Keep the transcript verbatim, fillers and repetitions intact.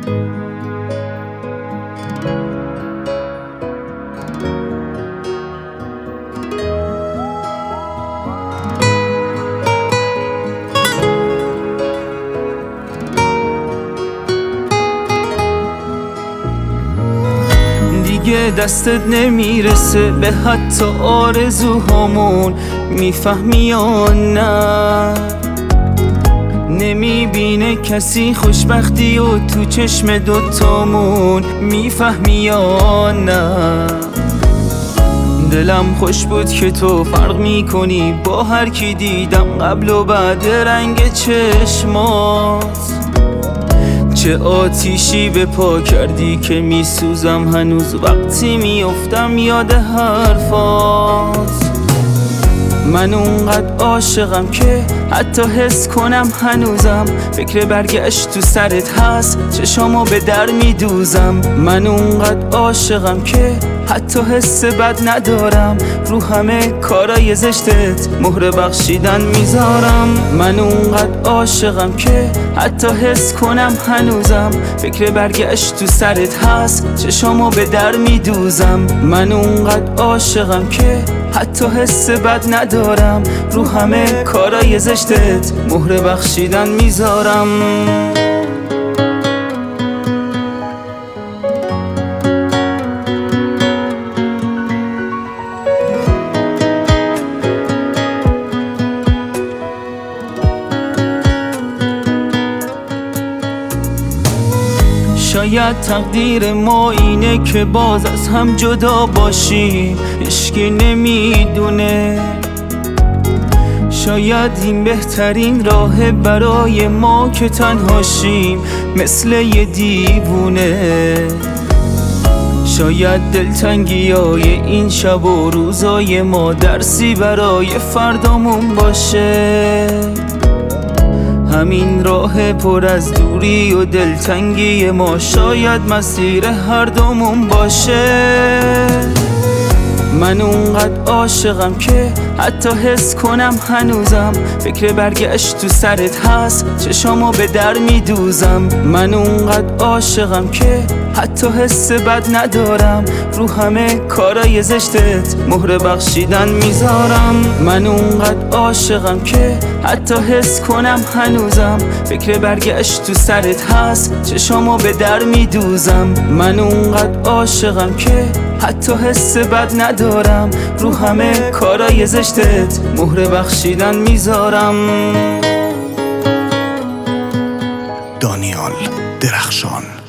دیگه دستت نمیرسه به حتی آرزوهامون، میفهمی یا نه؟ نمیبینه کسی خوشبختی و تو چشم دوتامون، میفهمی یا نه؟ دلم خوش بود که تو فرق میکنی با هر کی دیدم قبل و بعد رنگ چشمات. چه آتیشی به پا کردی که میسوزم هنوز وقتی میافتم یاد حرفات. من اونقدر عاشقم که حتی حس کنم هنوزم فکر برگشت تو سرت هست، چشامو به در میدوزم. من اونقدر عاشقم که حتی حس بد ندارم، رو همه کارای زشتت مهر بخشیدن میذارم. من اونقدر عاشقم که حتی حس کنم هنوزم فکر برگشت تو سرت هست، چشامو به در میدوزم. من اونقدر عاشقم که حتی حس بد ندارم، رو همه کارای زشتت مهر بخشیدن میذارم. شاید تقدیر ما اینه که باز از هم جدا باشیم، هیچکی نمیدونه. شاید این بهترین راه برای ما که تنها شیم مثل یه دیوونه. شاید دلتنگی های این شب و روزای ما درسی برای فردامون باشه. همین راه پر از دوری و دلتنگی ما شاید مسیر هر دومون باشه. من اونقدر عاشقم که حتی حس کنم هنوزم فکر برگشت تو سرت هست، چشامو به در میدوزم. من اونقدر عاشقم که حتی حس بد ندارم، رو همه کارای زشتت مهر بخشیدن میذارم. من اونقدر عاشقم که حتی حس کنم هنوزم فکر برگشت تو سرت هست، چشامو به در میدوزم. من اونقدر عاشقم که حتی حس بد ندارم، رو همه کارای زشتت مهر بخشیدن میذارم. دانیال درخشان.